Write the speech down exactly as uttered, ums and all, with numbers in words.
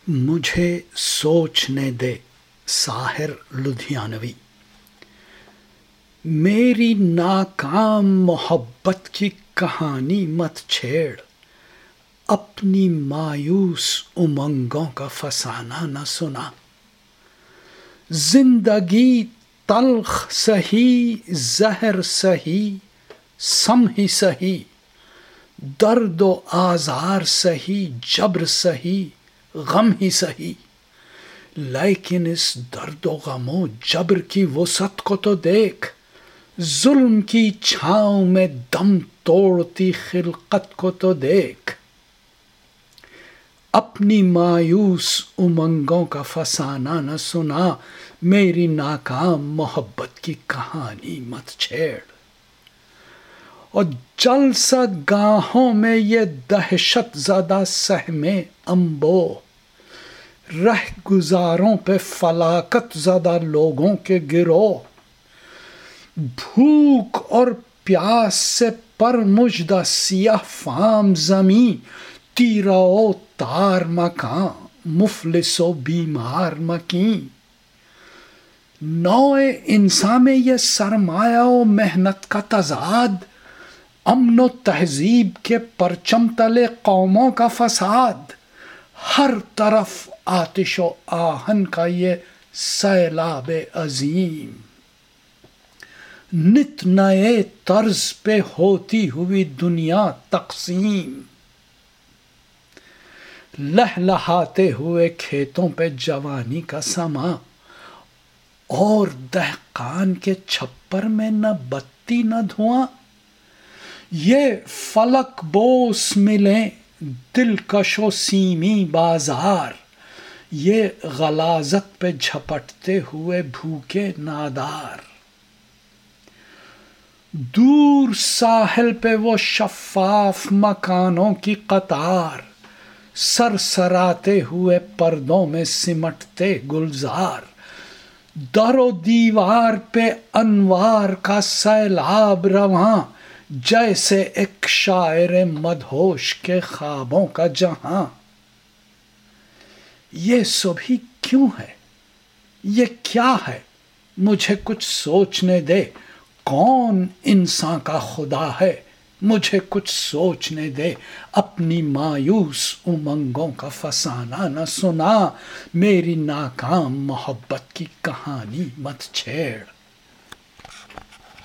مجھے سوچنے دے ساحر لدھیانوی۔ میری ناکام محبت کی کہانی مت چھیڑ، اپنی مایوس امنگوں کا فسانہ نہ سنا۔ زندگی تلخ سہی، زہر سہی، سم ہی سہی، درد و آزار سہی، جبر سہی، غم ہی سہی، لیکن اس درد و غم و جبر کی وسعت کو تو دیکھ، ظلم کی چھاؤں میں دم توڑتی خلقت کو تو دیکھ۔ اپنی مایوس امنگوں کا فسانہ نہ سنا، میری ناکام محبت کی کہانی مت چھیڑ۔ اور جلسہ گاہوں میں یہ دہشت زدہ سہمے انبوہ، رہ گزاروں پہ فلاکت زدہ لوگوں کے گروہ، بھوک اور پیاس سے پر مژدہ سیاہ فام زمیں، تیرہ و تار مکان، مفلس و بیمار مکیں۔ نوع انسان میں یہ سرمایہ و محنت کا تضاد، امن و تہذیب کے پرچم تلے قوموں کا فساد، ہر طرف آتش و آہن کا یہ سیلاب عظیم، نت نئے طرز پہ ہوتی ہوئی دنیا تقسیم، لہلہاتے ہوئے کھیتوں پہ جوانی کا سما، اور دہقان کے چھپر میں نہ بتی نہ دھواں۔ یہ فلک بوس ملیں دلکش و سیمی بازار، یہ غلاظت پہ جھپٹتے ہوئے بھوکے نادار۔ دور ساحل پہ وہ شفاف مکانوں کی قطار، سرسراتے ہوئے پردوں میں سمٹتے گلزار، در و دیوار پہ انوار کا سیلاب رواں، جیسے ایک شاعر مدہوش کے خوابوں کا جہاں۔ یہ سبھی کیوں ہے؟ یہ کیا ہے؟ مجھے کچھ سوچنے دے، کون انسان کا خدا ہے؟ مجھے کچھ سوچنے دے، اپنی مایوس امنگوں کا فسانہ نہ سنا، میری ناکام محبت کی کہانی مت چھیڑ۔